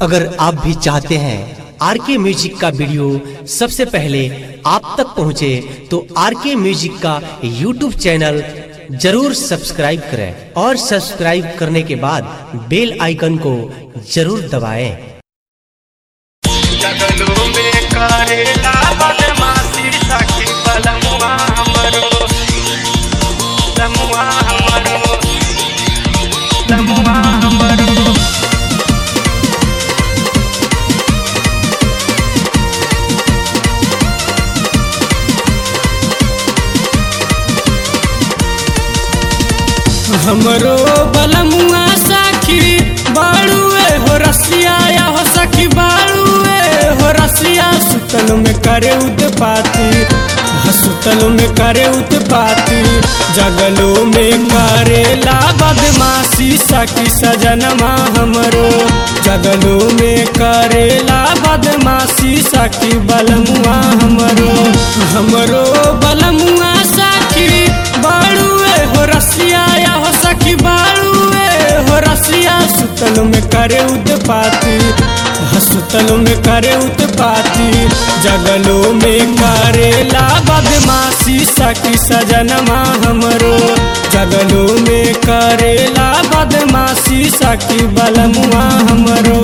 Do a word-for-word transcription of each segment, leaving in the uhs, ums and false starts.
अगर आप भी चाहते हैं आर के म्यूजिक का वीडियो सबसे पहले आप तक पहुंचे तो आर के म्यूजिक का यूट्यूब चैनल जरूर सब्सक्राइब करें और सब्सक्राइब करने के बाद बेल आइकन को जरूर दबाएं। जगलो में करेला बदमाशी सखी बलमुआ हमरो लमुआ हमरो लमुआ हमरो हमरो बलमुआ सखी बाड़ुए हो रसिया या हो सखी बाड़ुए हो रसिया सुतल में करे उत्पाती सुतल में करे उत्पाती जगलो में करेला बदमाशी सखी सजनमा हमरो जगलो में करेला बदमाशी सखी बलमुआ हमरो हमरो बलमुआ सखी बाड़ुए हो रसिया या हो सखी बाड़ुए हो रसिया सुतल में करे उत्पाती सुतल में करे उत्पाती जगलो में करेला बदमाशी सखी सजनमा हमरो जगलो में करेला बदमाशी सखी बलमुआ हमरो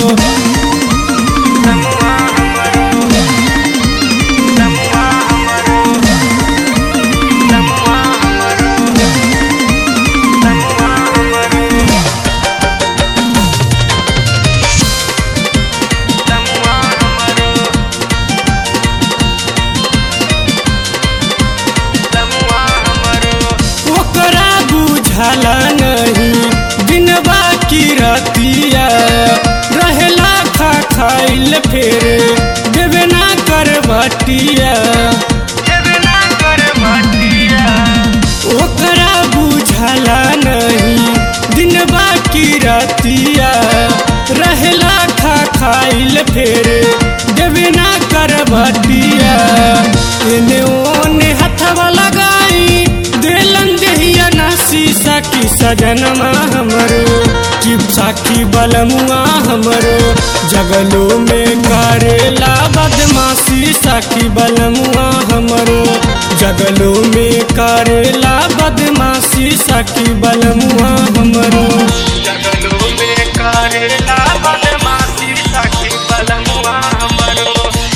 भला नहीं बिनवा की रतिया रहेला खा खाइल फेर देवे ना कर बटिया देवे ना कर बटिया ओकरा बुझला नहीं दिनवा की रतिया रहेला खा खाइल फेर देवे ना कर बटिया एने ओने हथवा लगाई देलन देहिया नासी सखी सजनमा हमरो कि सखी बलमुआ हमरो जगलो में करेला बदमाशी सखी बलमुआ हमरो जगलो में करेला बदमाशी सखी बलमुआ हमरो जगलो में करेला बदमाशी सखी बलमुआ हमरो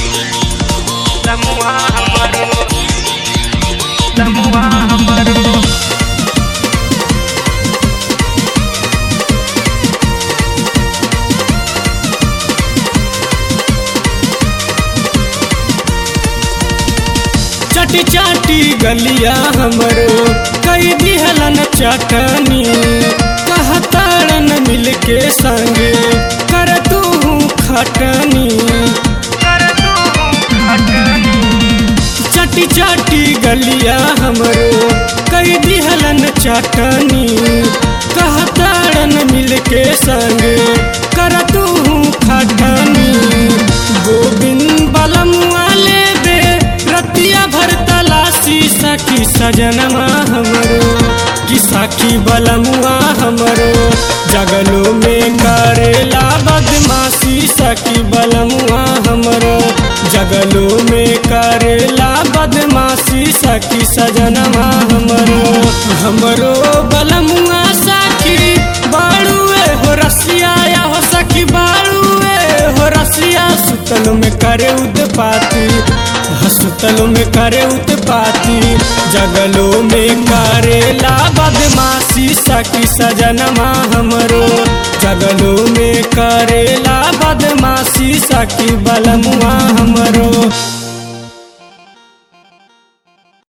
लमुआ हमरो लमुआ हमरो चाटी चाटी गलिया हमरो कई दिहलन चटनी कहतारन मिल के संगे कर तू खटनी कर तू खटनी चाटी चाटी गलिया हमरो कई दिहलन चटनी कहतारन मिल के संगे कर तू खटनी गोविंद बलमुआ लेबे रतिया भर तलाशी सखी सजनमा हमरो कि सखी बलमुआ हमरो जगलो में करेला बदमाशी सखी बलमुआ हमरो जगलो में करेला बदमाशी सखी सजनमा हमरो हमरो बलमुआ सखी बाड़ुए हो रसिया या हो सखी बाड़ुए हो रसिया सुतल में करे उत्पाती सुतल में करे उत्पाती जगलो में करेला बदमाशी सखी सजनमा हमरो जगलो में करेला बदमाशी सखी बलमुआ हमरो।